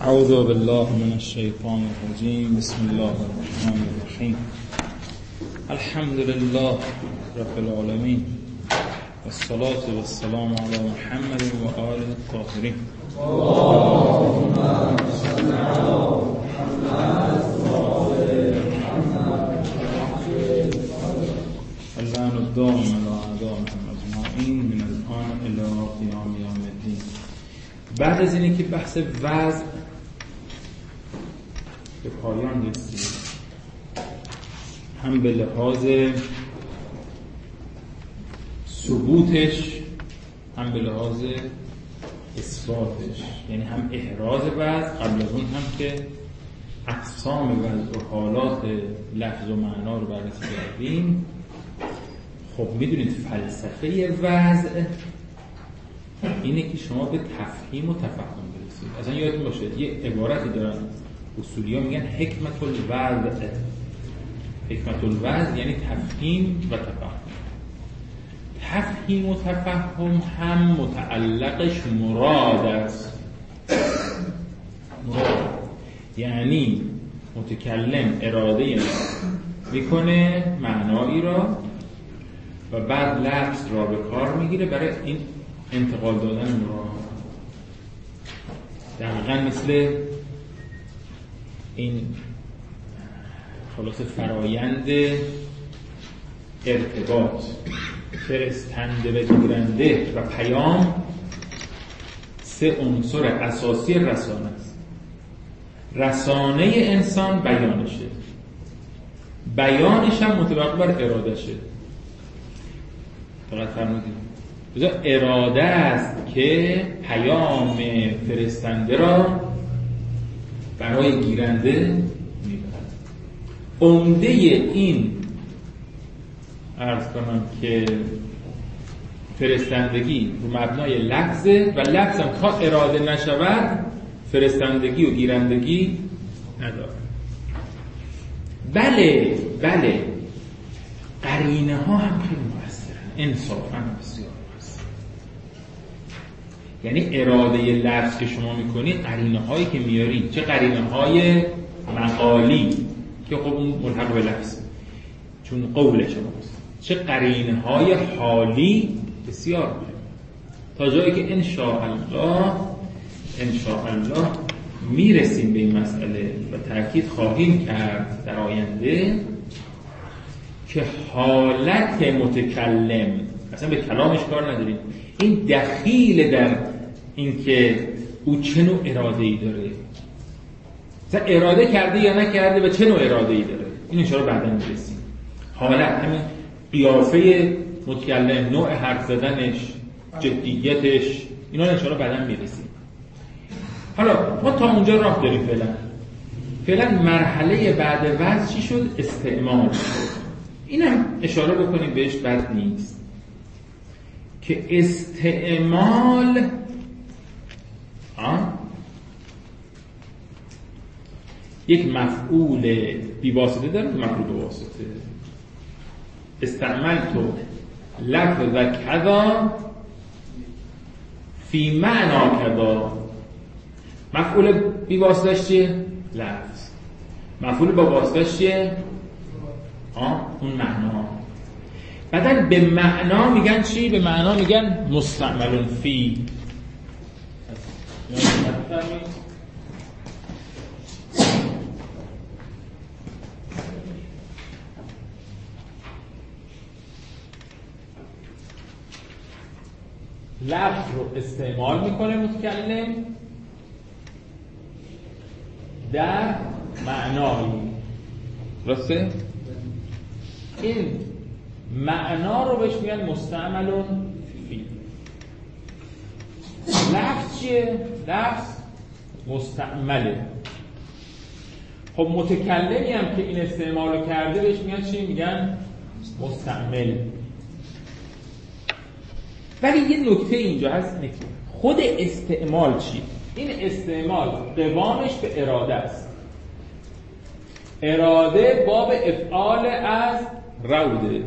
اعوذ بالله من الشیطان الرجیم. بسم الله الرحمن الرحیم. الحمد لله رب العالمین والصلاة والسلام علی محمد و آله الطاهرین. اللهم صل علی محمد و آل محمد. اللعن الدائم علی اعدائهم اجمعین من الآن الی قیام یوم الدین. بعد از اینه که بحث وضع به پایان رسید، هم به لحاظ ثبوتش هم به لحاظ اثباتش، یعنی هم احراز وضع قبل از اون هم که اقسام وضع و حالات لفظ و معنا رو بررسی کردیم. خب میدونید فلسفه وضع اینه که شما به تفهیم و تفهم برسید. اصلا یادتون باشه یه عبارتی دارن اصولی ها میگن حکمت الوضع. حکمت الوضع یعنی تفهیم و تفهم. تفهیم و تفهم هم متعلقش مراد است. مراد یعنی متکلم اراده میکنه معنایی را و بعد لفظ را به کار میگیره برای این انتقال دادن مراد. دقیقا مثل این خلاص فرایند ارتباط، فرستنده و گیرنده و پیام سه عنصر اساسی رسانه است. رسانه انسان بیانشه، بیانش هم متوقف بر ارادشه. فقط فرمودید اراده است که پیام فرستنده را برای گیرنده میبرد. عمده این عرض کنم که فرستندگی رو مبنای لفظه و لفظ هم تا اراده نشود فرستندگی و گیرندگی نداره. بله قرینه ها هم خیلی مؤثرن، انصافا بسیار مؤثرن. یعنی اراده لفظ که شما میکنید، قرینه هایی که میارید، چه قرینه های مقالی که خب اون ملحق به لفظ چون قول شماست، چه قرینه های حالی بسیار مهم، تا جایی که انشاءالله میرسیم به این مسئله و تأکید خواهیم کرد در آینده که حالت متکلم، اصلا به کلامش کار نداریم، این دخیل در این که او چه نوع اراده‌ای داره، مثلا اراده کرده یا نکرده و چه نوع اراده‌ای داره، این انشاءالله بعدا میرسیم. حالت همین قیافه متکلم، نوع حرف زدنش، جدیتش، اینا انشاءالله بعدا میرسیم. حالا ما تا اونجا راه داریم. فعلا مرحله بعد وضع چی شد؟ استعمال. اینم اشاره بکنیم بهش بد نیست که استعمال یک مفعول بیواسطه داره، مفعول بواسطه. استعملت لفظ کذا فی معنا کذا. مفعول بیواسطه‌اش چیه؟ لفظ. مفعول با واسطه‌اش چیه؟ اون معنا. بعدن به معنا میگن چی؟ به معنا میگن مستعمل فی. لفظ رو استعمال میکنه متکلم در معنایی. درسته؟ این معنا رو بهش میگن مستعمل فی. لفظ چیه؟ لفظ مستعمله. خب متکلمی هم که این استعمال رو کرده بهش میگن چی؟ میگن مستعمل. ولی یه نکته اینجا هست، اینه که خود استعمال چی؟ این استعمال قوامش به اراده است. اراده باب افعال از روده.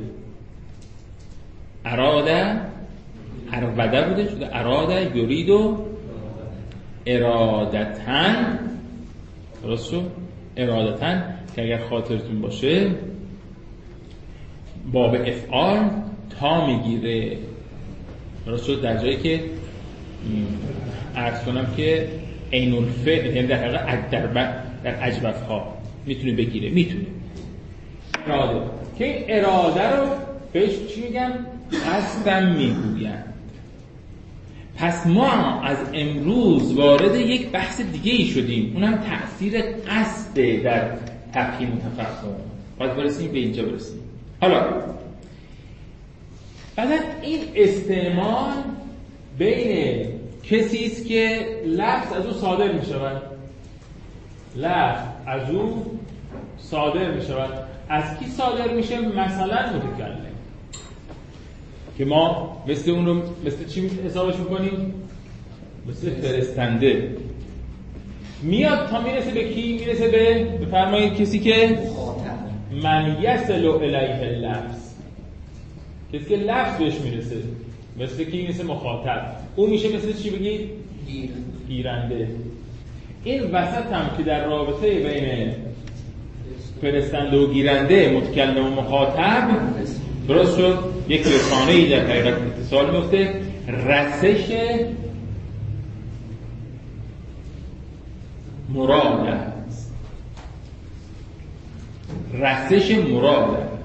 اراده بوده شده اراده یرید و ارادتن، درست شد؟ ارادتن که اگر خاطرتون باشه باب افعال تا میگیره، درست شد؟ در جایی که عرض کنم که عین الفعل، یعنی در حقیقت در اجوفها میتونه بگیره، میتونه اراده، که این اراده رو بهش چی میگن؟ قصدم میگوین. پس ما از امروز وارد یک بحث دیگه ای شدیم، اونم تأثیر قصد در تفهیم و تفهم. باید برسیم به اینجا برسیم. حالا بعد این استعمال بین کسی است که لفظ از او صادر می شود، لفظ از او صادر می شود. از کی صادر میشه؟ مثلا متکلم، که ما مثل اون رو مثل چی حسابش میکنیم؟ مثل فرستنده. میاد تا میرسه به کی؟ میرسه به بفرمایید کسی که من یصل الیه اللفظ، کسی که لفظ بهش میرسه. مثل کی؟ مثل مخاطب. اون میشه مثل چی بگید؟ گیرنده. این وسط هم که در رابطه بین فرستنده و گیرنده، متکلم و مخاطب، درست شد یک رسانه‌ای در حقیقت اتصال میفته. رسش مراد است، رسش مراد است.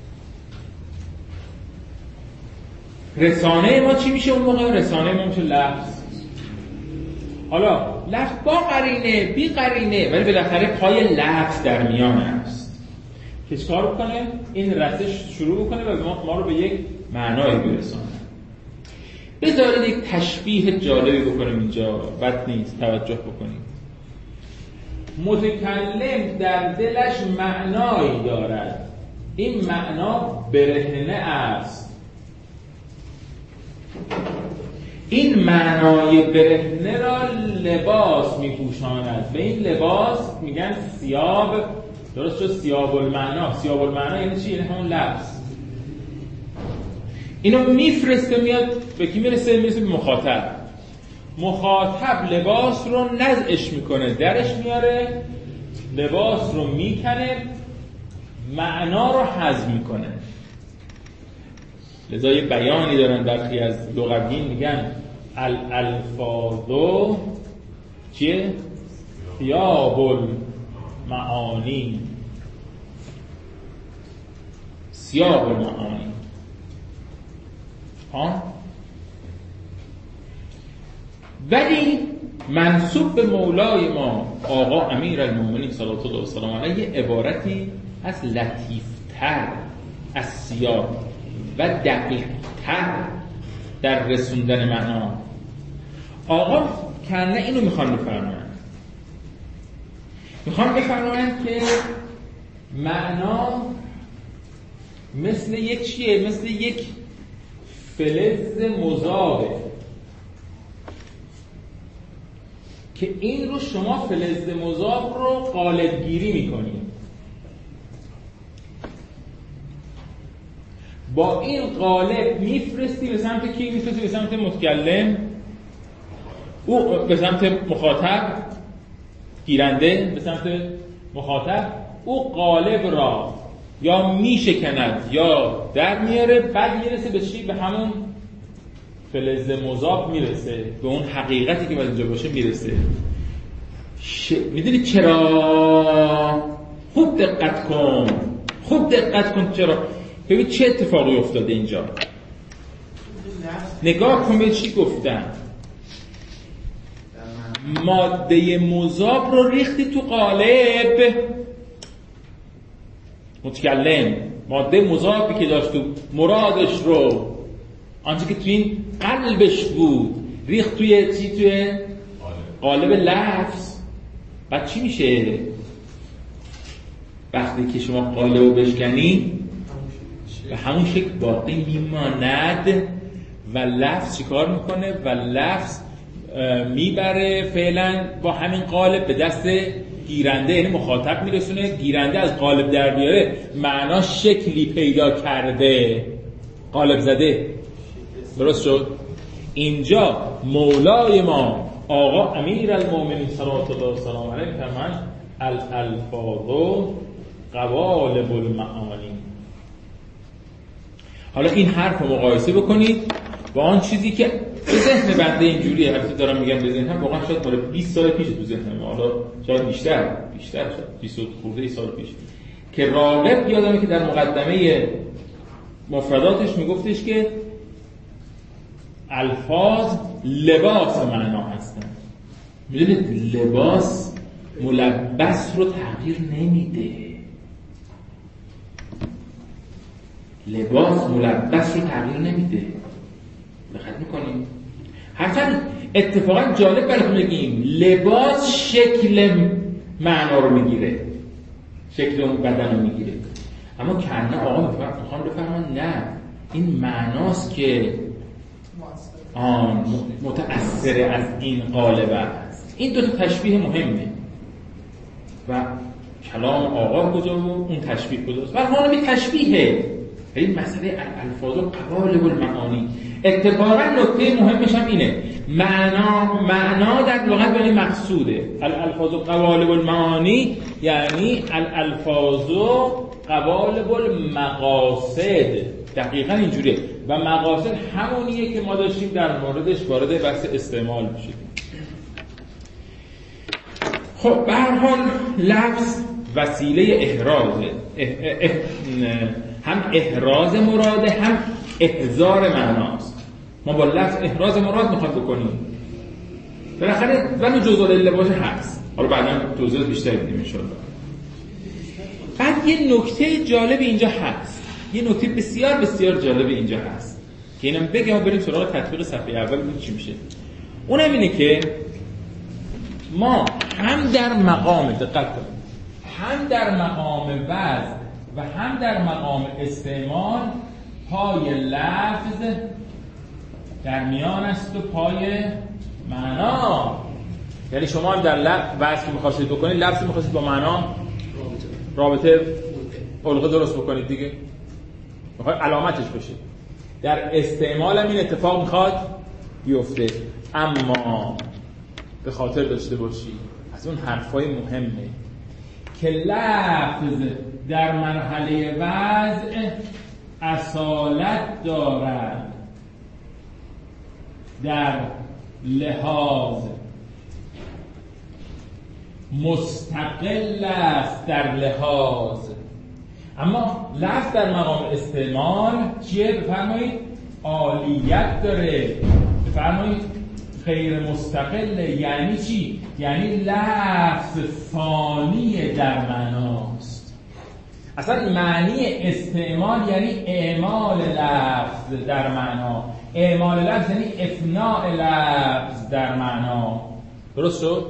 رسانه ما چی میشه اون موقع؟ رسانه ما میشه لفظ. حالا لفظ با قرینه بی قرینه، ولی بالاخره پای لفظ در میان است که چکار بکنه؟ این رسش شروع بکنه و ما رو به یک معنایی برسانه. بذارید یک تشبیه جالبی بکنیم اینجا، بد نیست توجه بکنیم. متکلم در دلش معنایی دارد، این معنا برهنه است. این معنای برهنه را لباس میپوشاند، به این لباس میگن ثیاب. درست شد؟ ثیاب المعنا. ثیاب المعنا یعنی چی؟ یعنی همون لفظ. اینو میفرسته، میاد به کی میرسه؟ میرسه به مخاطب. مخاطب لباس رو نزعش میکنه، درش میاره، لباس رو میکنه، معنا رو حذف میکنه. لذا یه بیانی دارن برخی از لغویین، میگن الالفاظ چیه؟ ثیاب المعانی. ثیاب المعانی. ولی منسوب به مولای ما آقا امیرالمومنین صلوات الله و سلام علیه عبارتی از لطیفتر از ثیاب و دقیق‌تر در رسوندن معنا. آقا کنه اینو میخوان بفرمایند، میخوان بفرمایند که معنا مثل یک چیه؟ مثل یک فلز مذابه که این رو شما فلز مذاب رو قالب گیری میکنید. با این قالب میفرستی به سمت کی؟ میفرستی به سمت متکلم، او به سمت مخاطب، گیرنده به سمت مخاطب. او قالب را یا میشکند یا در میاره، بعد میرسه به چی؟ به همون فلز مذاب میرسه، به اون حقیقتی که باید اینجا باشه میرسه. میدونی چرا؟ خوب دقت کن، خوب دقت کن. چرا؟ ببین چه اتفاقی افتاده اینجا. نگاه کن به چی گفتم. ماده مذاب رو ریختی تو قالب متکلم، ماده مذابی که داشت تو مرادش رو، آنچه که تو این قلبش بود، ریخت توی چی؟ توی قالب لفظ. بعد چی میشه؟ وقتی که شما قالب رو بشکنی به همون شکل باقی میماند و لفظ چیکار میکنه؟ و لفظ میبره فعلا با همین قالب به دست گیرنده، یعنی مخاطب میرسونه. گیرنده از قالب در بیاره، معنا شکلی پیدا کرده، قالب زده. درست شد؟ اینجا مولای ما آقا امیرالمومنین صلوات الله و سلام علیه فرمان الالفاظ قوالب المعانی. حالا این حرف رو مقایسه بکنید با آن چیزی که به ذهن بنده اینجوریه، البته دارم میگم به ذهنم، واقعا شاید مال 20 سال پیش تو ذهنم، حالا شاید بیشتر شاید 20 خورده سال پیش، که راغب یادمه که در مقدمه مفرداتش میگفتش که الفاظ لباس معنا هستن. میدونید لباس ملبس رو تغییر نمیده، لباس ملبس رو تغییر نمیده. دقت میکنیم؟ حتی اتفاقا جالب براتون بگیم، لباس شکل معنا رو میگیره، شکل اون بدن رو میگیره، اما کنه آقا میخوام بفرمان نه، این معناست که متأثر از این قالب است. این دو تا تشبیه مهمه و کلام آقا کجا و اون تشبیه کجاست. و همون می تشبیهه. این مسئله الفاظ و قوالب المعانی. اتفاقا نکته مهمش هم اینه، معنا در لغت یعنی مقصوده. الفاظ و قوالب المعانی یعنی الفاظ و قوالب المقاصد. دقیقاً اینجوریه و مقاصد همونیه که ما داشتیم در موردش وارد بحث استعمال میشیم. خب به هر حال لفظ وسیله احرازه، هم احراز مراده هم احضار معناست. ما با لفظ احراز مراد میخوایم بکنیم، بالاخره ولو جزء العله باشه هست. حالا بعدا توضیح بیشتر میدیم ان شاء الله. بعد یه نکته جالب اینجا هست، یه نکته بسیار بسیار جالب اینجا هست که اینم بگم و بریم سراغ تطبیق صفحه اول ببینیم چی میشه. اونم اینه که ما هم در مقام، دقت کنید، هم در مقام وضع و هم در مقام استعمال پای لفظ در میان است و پای معنا. یعنی شما هم در وضع که می‌خواستید بکنید، لفظی می‌خواستید با معنا رابطه علقه درست بکنید دیگه، میخواد علامتش بشه. در استعمال هم این اتفاق میخواد بیفته، اما به خاطر داشته باشی از اون حرفای مهمه که لفظ در مرحله وضع اصالت دارد، در لحاظ مستقل است، در لحاظ. اما لفظ در مقام استعمال چیه؟ بفرمایید عالیت داره. بفرمایید غیر مستقله. یعنی چی؟ یعنی لفظ فانی در معناست. اصلا معنی استعمال یعنی اعمال لفظ در معنا، اعمال لفظ یعنی افناء لفظ در معنا. درست شد؟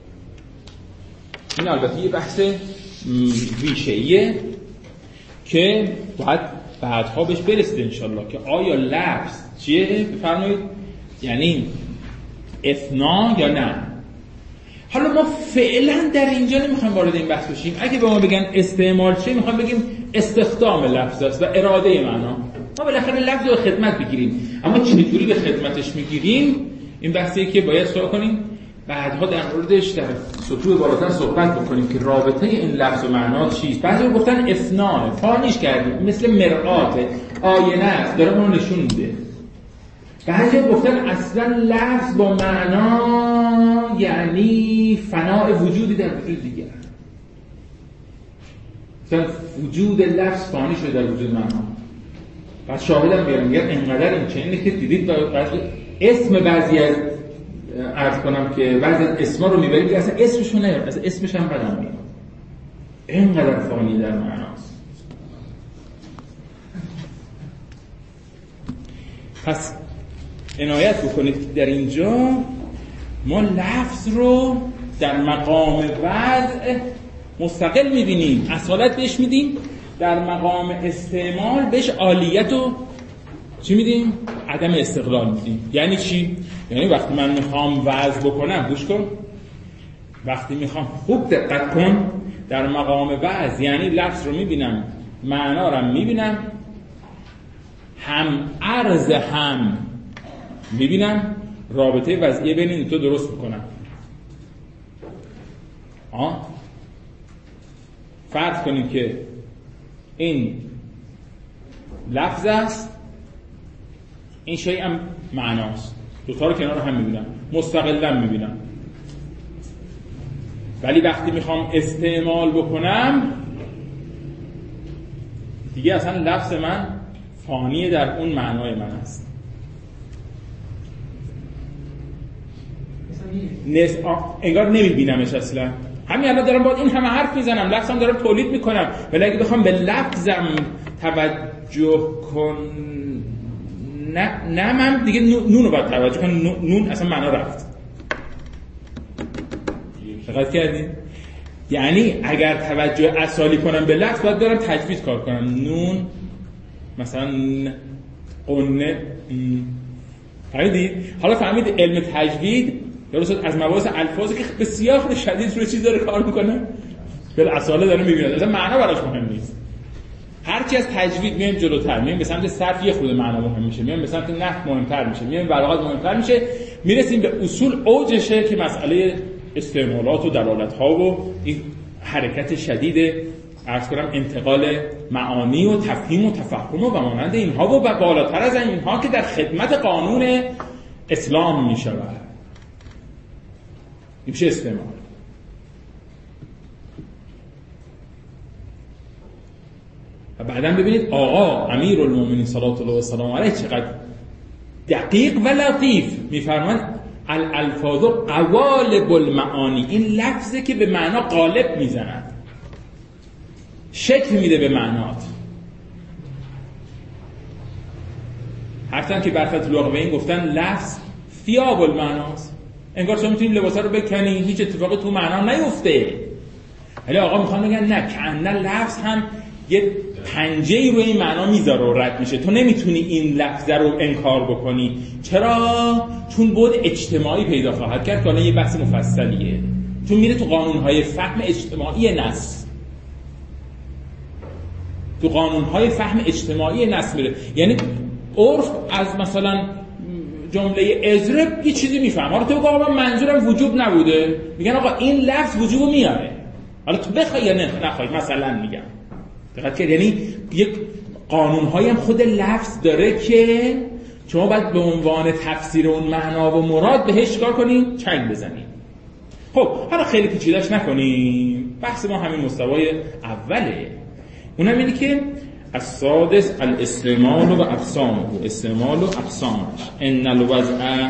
این البته یه بحث ریشه‌ایه که باید بعدها بهش برسید انشالله که آیا لفظ چیه؟ بفرمایید یعنی افنا یا نه. حالا ما فعلا در اینجا نمیخوایم وارد این بحث بشیم. اگه به ما بگن استعمال چیه، میخوایم بگیم استخدام لفظ است و اراده معنا. ما بالاخره لفظ رو خدمت بگیریم، اما چجوری به خدمتش میگیریم این بحثیه که باید سوال کنیم، بعدها در موردش در سطوح بالاتر صحبت بکنیم که رابطه این لفظ و معنا چیست. بعضی گفتن افناه، فانیش کردیم، مثل مرآت، آینه است، داره اون نشون میده. بعضی گفتن اصلا لفظ با معنا یعنی فناء وجودی در وجود دیگر، مثلا وجود لفظ فانی شده در وجود معنا. بعد شاهدم بیارم میگن اینقدر این چنینه که دیدید اسم بعضی از عرض کنم که بعضی از اسما رو میبرید که اصلا اسمشو نه، از اسمش هم بدم میاد، اینقدر فانی در معناست. پس عنایت بکنید در اینجا ما لفظ رو در مقام وضع مستقل میبینیم، اصالت بهش میدیم، در مقام استعمال بهش عالیت و چی میدیم؟ عدم استقلال میدیم. یعنی چی؟ یعنی وقتی من میخوام وضع بکنم، گوش کن، وقتی میخوام خوب دقت کن، در مقام وضع یعنی لفظ رو میبینم، معنا رو میبینم، هم عرض هم میبینم، رابطه وضعی بین این دو درست میکنم. فرض کنیم که این لفظ است، این شیء هم معناست، دوتا رو کنار هم میبینم، مستقلا میبینم، ولی وقتی میخوام استعمال بکنم دیگه اصلا لفظ من فانیه در اون معنای من است. انگار نمیبینمش اصلا. همین الان دارم باید این همه حرف میزنم، لفظم دارم تولید میکنم، ولی اگه بخوام به لفظم توجه نه من دیگه نون رو باید توجه کنم. نون اصلا معنا رفت. دقت کردین؟ یعنی اگر توجه اصالی کنم به لفظ باید برم تجوید کار کنم. نون مثلا قنه فهمیدید؟ حالا فهمید علم تجوید درست از مباحث الفاظی که بسیار خود شدید روی چیز داره کار میکنه، بالاصاله داره میبینه، اصلا معنا براش مهم نیست. هرچی از تجوید میایم جلوتر، میایم به سمت صرف یه خود معنا مهم میشه، میایم به سمت نحو مهمتر میشه، میایم بلاغت مهمتر میشه، میرسیم به اصول اوجشه که مسئله استعمالات و دلالت ها و این حرکت شدید عرض کنم انتقال معانی و تفهیم و تفهم و مانند اینها و بالاتر از اینها که در خدمت قانون اسلام میشود. این میشه استعمال. و بعداً ببینید آقا امیرالمومنین صلوات الله و سلام علیه چقدر دقیق و لطیف میفرماند الالفاظ قوالب المعانی، این لفظه که به معنا قالب میزند، شکل میده به معنات. هرچند که برخلاف لغویین گفتن لفظ ثیاب المعناست، انگار شما میتونید لباسا رو بکنی هیچ اتفاقی تو معنا نیفته. ولی آقا میخوان بگن نه، کأن لفظ هم یه پنجه‌ای روی این معنا میذاره و رد میشه، تو نمیتونی این لفظ رو انکار بکنی. چرا؟ چون بعد اجتماعی پیدا خواهد کرد که الان یه بحث مفصلیه، چون میره تو قانونهای فهم اجتماعی نص، تو قانونهای فهم اجتماعی نص میره. یعنی عرف از مثلا جمله اضرب یه چیزی میفهم، حالا تو بگو آقا من منظورم وجوب نبوده، میگن آقا این لفظ وجوبو میاره، حالا تو بخوای یا نخوای مثلا میگم. دقت کرد؟ یعنی یک قانون‌هایی هم خود لفظ داره که شما باید به عنوان تفسیر اون معنا و مراد بهش کار کنید، چنگ بزنید. خب حالا خیلی پیچیده‌اش نکنیم، بحث ما همین مستوای اوله. اونم اینه که السادس الاستعمال و اقسامه، استعمال و اقسامش. ان الوضع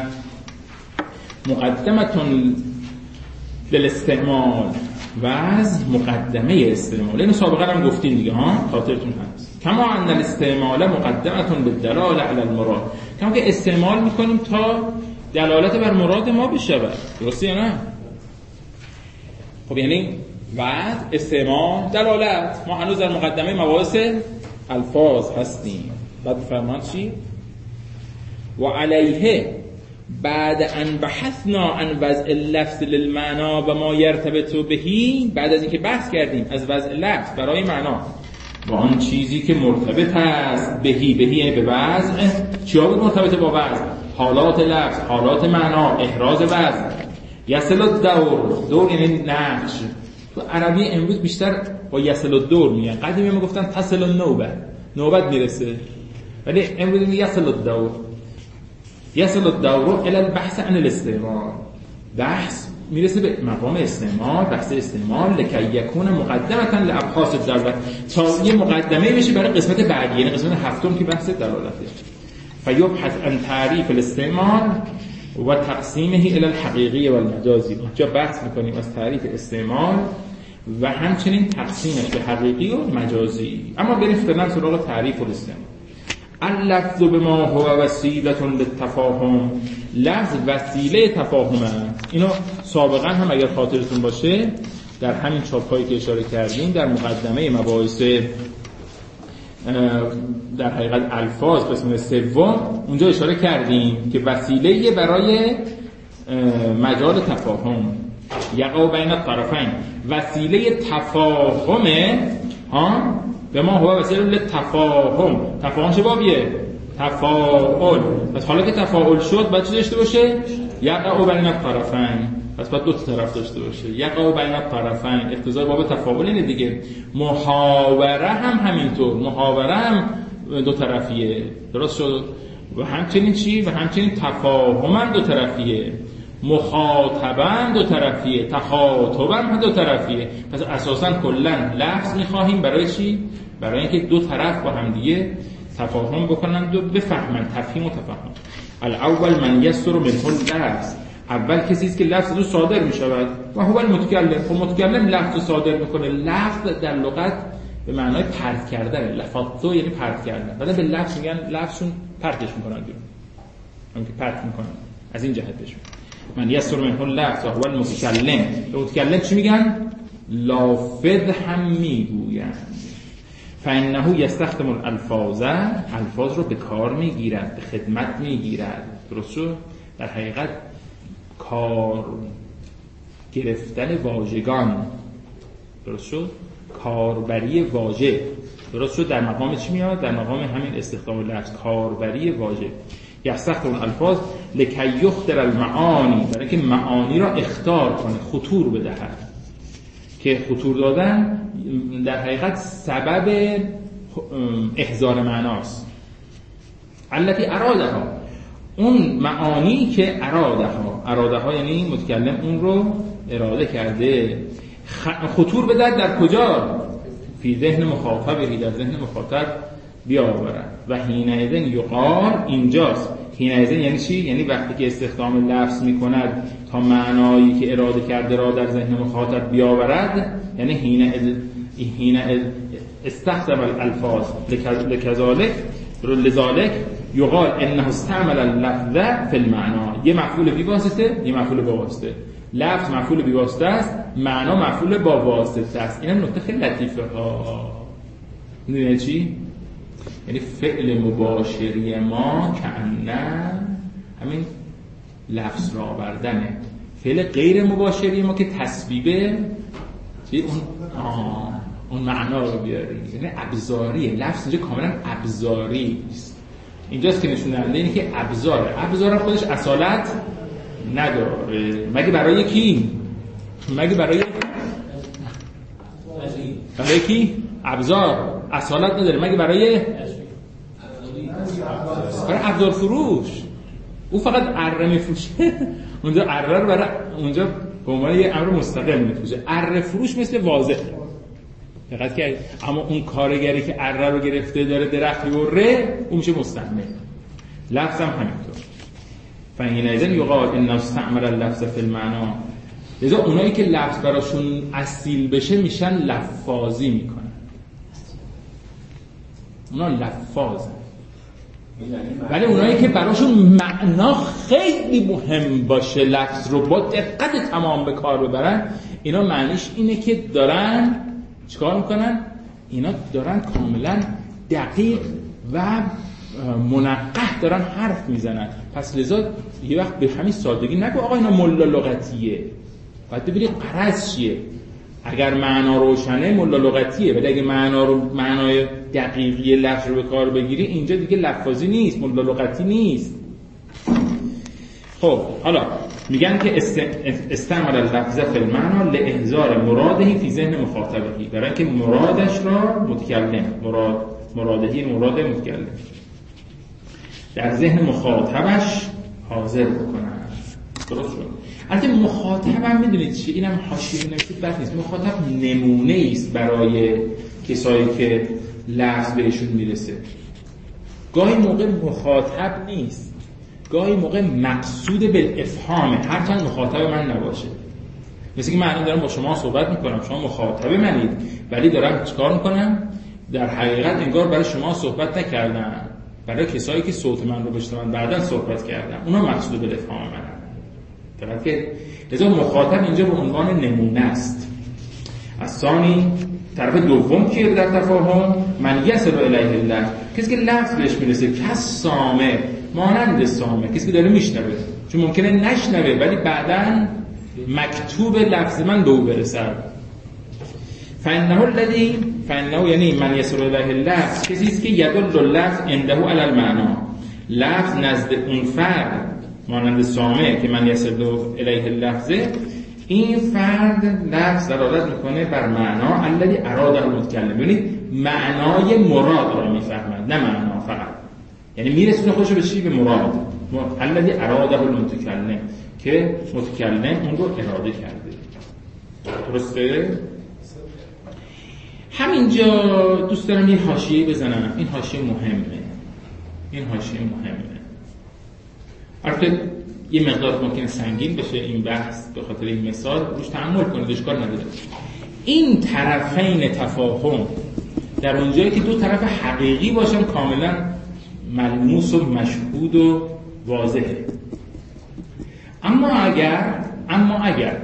مقدمه للاستعمال، وضع مقدمه استعمال. اینو سابقا هم گفتیم دیگه ها، خاطرتون هست. کما ان الاستعمال مقدمه بالدلاله علی المراد، کما که استعمال میکنیم تا دلالت بر مراد ما بشود. درسته یا نه؟ خب یعنی وضع، استعمال، دلالت. ما هنوز در مقدمه مباحث الفاظ هستیم. بعد فرمان چی؟ و علیه بعد ان بحثنا عن وضع اللفظ للمعنا و ما یرتبط بهی، بعد از اینکه بحث کردیم از وضع لفظ برای معنا و آن چیزی که مرتبط است بهی به وضع، چیا بود مرتبط با وضع؟ حالات لفظ، حالات معنا، احراز وضع. یصل الدور یعنی نقش. تو عربی امروز بیشتر با یصل الدور میگن، قدیمی میگفتن تصل النوبه، نوبت میرسه، ولی امروز میگن یصل الدور. یصل الدور الى البحث عن الاستعمال، بحث میرسه به مقام استعمال، بحث استعمال لکی یکون مقدمه لابحاث الدلالت، تا یه مقدمه بشه برای قسمت بعدی، یعنی قسمت هفتم که بحث دلالته. فیبحث عن تعریف الاستعمال و تقسیمه الى الحقیقی و المجازی. اونجا بحث میکنیم از تعریف استعمال و همچنین تقسیمش به حقیقی و مجازی. اما بریم فعلا سراغ تعریف الاستعمال. اللفظ بما هو وسیله للتفاهم، لفظ وسیله تفاهمه. اینو سابقا هم اگر خاطرتون باشه در همین چاپ‌هایی که اشاره کردیم در مقدمه مباحث در حقیقت الفاظ قسم سوم اونجا اشاره کردیم که وسیله برای مجال تفاهم، یقع بین الطرفین، وسیله تفاهمه ها، به ما هو وسیله للتفاهم. تفاهم چه بابیه؟ تفاعل. پس حالا که تفاعل شد باید چی داشته باشه؟ یقع بین الطرفین. پس باید دو طرف داشته باشه. یقع بین الطرفین اقتضای باب تفاعل اینه دیگه. محاوره هم همینطور، محاوره هم دو طرفیه. درست شد؟ و همچنین چی؟ و همچنین تفاهم هم دو طرفیه، مخاطبه هم دو طرفیه، تخاطب هم دو طرفیه. پس اساساً کلاً لفظ می‌خواهیم برای چی؟ برای اینکه دو طرف با هم دیگه تفاهم بکنند و بفهمند، تفهیم و تفاهم. الاول من یسر منه اللفظ، اول کسی است که لفظ رو صادر می‌شود و هو المتکلم. خب متکلم لفظ صادر می‌کنه. لفظ در لغت به معنای پرت کردن، لفظو یعنی پرت کردن. بعد به لفظ میگن لفظشون پرتش می‌کنن بیرون. همین که پرت می‌کنن. از این جهتشون من یسر منه اللفظ و هو المتکلم. به متکلم چی میگن؟ لافظ هم میگویند. فانه یستخدم الالفاظ، الفاظ رو به کار میگیرد، به خدمت میگیرد. درست شد؟ در حقیقت کار گرفتن واژگان. درست شد؟ کاربری واژه. درست شد؟ در مقام چی میاد؟ در مقام همین استخدام لفظ، کاربری واژه. یستخدم الالفاظ لکی یخدر المعانی، برای که معانی را اخطار کنه، خطور بدهد. که خطور دادن در حقیقت سبب احضار معناست. التي ارادها، اون معانی که ارادها یعنی متکلم اون رو اراده کرده. خطور بدهد در کجا؟ فی ذهن مخاطبه، در ذهن مخاطب بیاورد. و حینئذ یقال، اینجاست. حینئذ یعنی چی؟ یعنی وقتی که استخدام لفظ میکند تا معنایی که اراده کرده را در ذهن مخاطب بیاورد، یعنی حینئذ استخدم الالفاظ لذالک یقال انه استعمل اللفظ فی المعنى. یه مفعول بی واسطه، یه مفعول با واسطه. لفظ مفعول بی واسطه است، معنا مفعول با واسطه است. اینم نکته خیلی لطیفه ها. میدونید چی؟ یعنی فعل مباشری ما کأنه همین لفظ را آوردنه. فعل غیر مباشری ما که تسبیبه چی؟ اون معنا رو بیاری. یعنی ابزاریه. لفظ اینجا کاملا ابزاری است. اینجاست که نشون دهنده اینه که ابزار خودش اصالت نداره. مگه برای کی؟ مگه برای کی؟ ابزار اصالت نداره. مگه برای ابزار فروش. او فقط اره میفروشه. اونجا اره رو برای اونجا به عنوان یه امر مستقل میفروشه. اره فروش مثل واضح. دقت کردید؟ اما اون کارگری که اره رو گرفته داره درخت میبره، اون میشه مستعمل. لفظ هم همینطور. فحینئذ یقال ان استعمل اللفظ فی المعنى. لذا اونایی که لفظ براشون اصیل بشه میشن لفاظی میکنن. اونا لفاظن. ولی اونایی که براشون معنا خیلی مهم باشه، لفظ رو با دقت تمام به کار ببرن، اینا معنیش اینه که دارن چیکار میکنن؟ اینا دارن کاملا دقیق و منقح دارن حرف میزنن. پس لذا یه وقت به همین سادگی نگو آقا اینا ملا لغتیه. باید ببینید غرض چیه. اگر معنا روشنه ملا لغتیه، ولی اگه معنای دقیقی لفظ رو به کار بگیری اینجا دیگه لفاظی نیست، ملا لغتی نیست. خب حالا میگن که استعمل اللفظ فی المعنى لاحضار مراده فی ذهن مخاطبه، برای اینکه مرادش را متکلم مراد متکلم در ذهن مخاطبش حاضر بکنن. درست شد؟ البته مخاطب هم میدونید چیه؟ اینم حاشیه نوشتید بد نیست. مخاطب نمونه است برای کسایی که لفظ بهشون میرسه. گاهی موقع مخاطب نیست، گاهی موقع مقصود بالافهامه، هرچند مخاطب من نباشه. مثل که من الان دارم با شما صحبت میکنم، شما مخاطب منید، ولی دارم چیکار میکنم؟ در حقیقت انگار برای شما صحبت نکردم، برای کسایی که صوت من رو بشنون بعداً صحبت کردم، اونا مقصود بالافهام منن. درست که لذا مخاطب اینجا به عنوان نمونه است. از ثانی طرف دوم که در تفاهم من یصل الیه اللفظ، کسی که لفظ بهش میرسه، کس سامع، مانند سامع، کسی که داره میشنوه، چون ممکنه نشنوه ولی بعداً مکتوب لفظ من به او برسد. فانه یعنی من یصل الیه اللفظ، کسی است که یدل اللفظ عنده علی المعنی، لفظ نزد اون فرد مانند سامع که من یصلو الیه لفظه، این فرد لفظ دلالت میکنه بر معنا الذی اراده المتکلم، یعنی معنای مراد را میفهمد، نه معنا فقط، یعنی میرسونه خودشو به چی؟ به مراد. الذی اراده المتکلم، که متکلم اون رو اراده کرده. درسته؟ همینجا دوست دارم یه حاشیه بزنم. این حاشیه مهمه. البته یه مقدار ممکنه سنگین بشه این بحث به خاطر این مثال، روش تأمل کنید، اشکال نداره. این طرفین تفاهم در اونجایی که دو طرف حقیقی باشن کاملا ملموس و مشهود و واضحه. اما اگر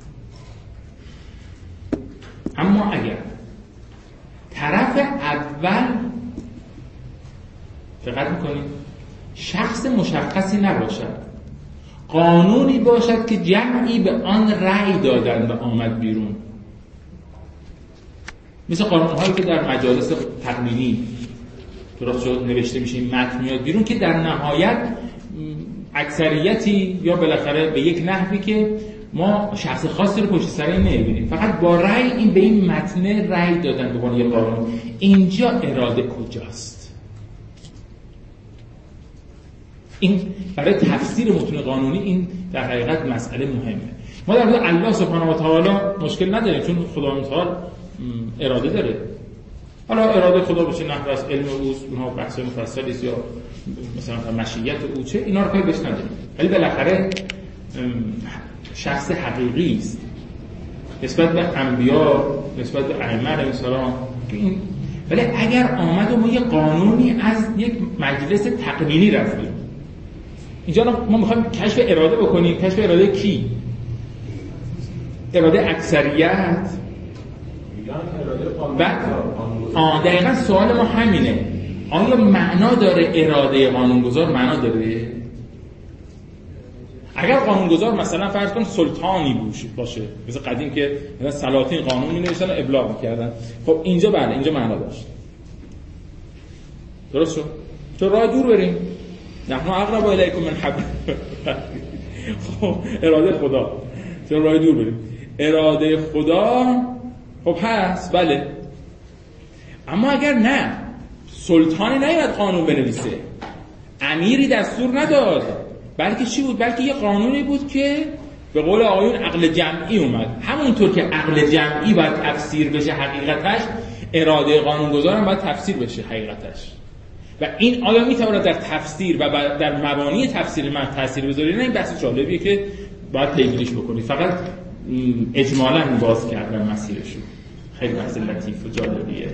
طرف اول دقت میکنید شخص مشخصی نباشد، قانونی باشد که جمعی به آن رأی دادن و آمد بیرون، مثل قانون‌هایی که در مجالس تقنینی درست شد نوشته میشه این متن میاد بیرون، که در نهایت اکثریتی یا بالاخره به یک نحوی که ما شخص خاصی رو پشت سر این نمی‌بینیم، فقط با رأی این به این متن رأی دادن به عنوان یک قانون. اینجا اراده کجاست؟ این برای تفسیر متون قانونی این در حقیقت مسئله مهمه. ما در مورد الله سبحانه و تعالی مشکل نداریم، چون خدا متعال اراده داره. حالا اراده خدا بشه نحو از علم اوست، اونها بحث مفصلی است، یا مثلا مشیت او چه، اینا رو کاری بهش نداریم، ولی بالاخره شخص حقیقی است نسبت به انبیا، نسبت به ائمه علیهم السلام. ولی اگر آمد و ما یه قانونی از یک مجلس تقنینی رفتیم، اینجا ما میخوایم کشف اراده بکنیم. کشف اراده کی؟ اراده اکثریت؟ دقیقا سوال ما همینه. آیا معنا داره اراده قانونگذار؟ معنا داره؟ اگر قانونگذار مثلا فرض کن سلطانی باشه، مثل قدیم که مثلا سلاطین قانون می‌نوشتن و ابلاغ می‌کردن، خب اینجا بله، اینجا معنا داشت. درست شد؟ چون راه دور بریم. نحن اقرب الیکم من حبل. خب اراده خدا، چون راه دور بریم. اراده خدا خب هست، بله. اما اگر نه، سلطانی نیاد قانون بنویسه، امیری دستور نداد، بلکه چی بود؟ بلکه یه قانونی بود که به قول آقایون عقل جمعی اومد. همونطور که عقل جمعی باید تفسیر بشه حقیقتش، اراده قانونگذار هم باید تفسیر بشه حقیقتش. و این آیا میتواند در تفسیر و در مبانی تفسیر من تاثیر بذاره؟ نه، این بحث جالبیه که باید پیگیریش بکنید. فقط اجمالاً باز کردن مسیرشو، خیلی بحث لطیف و جالبیه.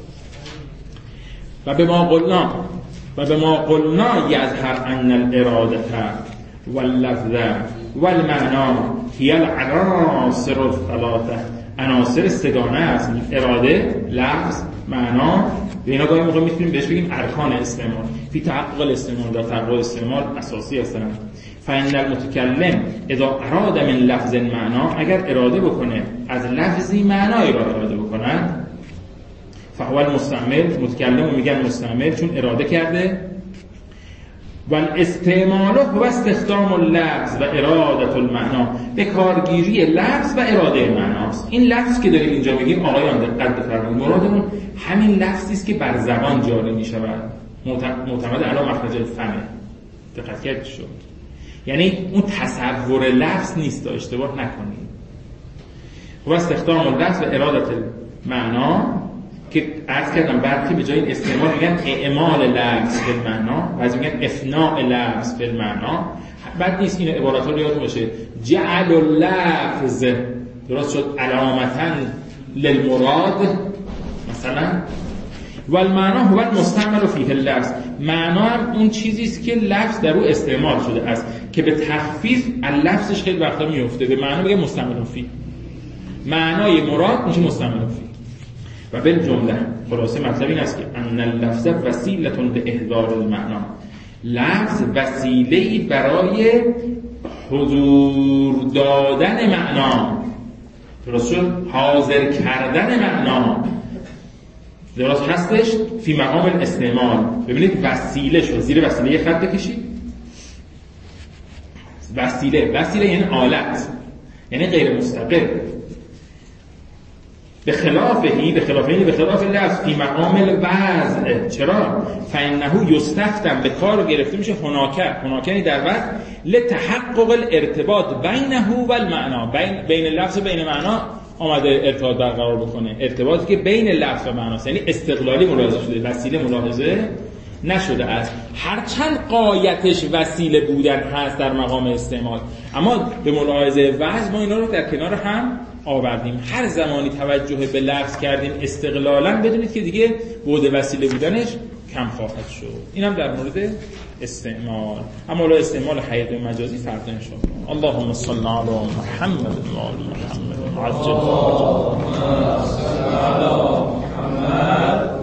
و به ما قلنا یظهر ان الاراده واللفظ والمعنى هي العناصر الثلاثه. عناصر سگانه است: اراده، لفظ، معنا. به اینا گاهی موقع میتونیم بهش بگیم ارکان استعمال. فی تحقق الاستعمال، در تحقق استعمال اساسی هستن. فإن المتکلم اذا اراد من لفظ معنا، اگر اراده بکنه از لفظی معنایی را اراده بکنه، فهو المستعمل، متکلم میگن مستعمل چون اراده کرده. و الاستعمال هو استخدام اللفظ و اراده المعنا، به کارگیری لفظ و اراده معناست. این لفظ که داریم اینجا میگیم آقایان دقت بفرمایید، مرادمون همین لفظی است که بر زبان جاری میشود، معتمد علی مخرج الفم. دقت کردید شد؟ یعنی اون تصور لفظ نیست، اشتباه نکنید. هو استخدام اللفظ و اراده المعنا که عرض کردم برخی به جای استعمال میگن اعمال لفظ به معنا، بعضی میگن افناء لفظ به معنا. بعد نیست این عبارات رو یادتون باشه. جعل اللفظ، درست شد، علامتا للمراد مثلا. و المعنا هو المستعمل فیه اللفظ، معنا هم اون چیزی است که لفظ در او استعمال شده است، که به تخفیف اللفظش خیلی وقتا میفته. به معنا میگه مستعمل فیه، معنای مراد میشه مستعمل فیه. و بالجمله خلاصه مطلب این است که ان اللفظ وسیله به احضار المعنا، لفظ وسیله‌ای برای حضور دادن معنا، درست شد، حاضر کردن معنا. درست هستش فی مقام الاستعمال. ببینید وسیله شد، زیر وسیله یه خط بکشید. وسیله یعنی آلت، یعنی غیر مستقل. به خلاف لفظ فی مقام الوضع. چرا؟ فانه یستخدم، به کار گرفته میشه هناکه در وضع لتحقق الارتباط بینه و المعنا، بین لفظ و بین معنا آمده ارتباط برقرار بکنه، ارتباطی که بین لفظ و معناست، یعنی استقلالی ملاحظه شده، وسیله ملاحظه نشده است. هرچند قایتش وسیله بودن هست در مقام استعمال، اما به ملاحظه وضع ما اینا رو در کنار هم آوردیم. هر زمانی توجه به لفظ کردیم استقلالا، بدونید که دیگه بعد وسیله بودنش کم خواهد شد. اینم در مورد استعمال. اما لا استعمال حقیقی و مجازی فردا ان شاء الله. اللهم صل علی محمد و آل محمد عجل. اللهم صل علی محمد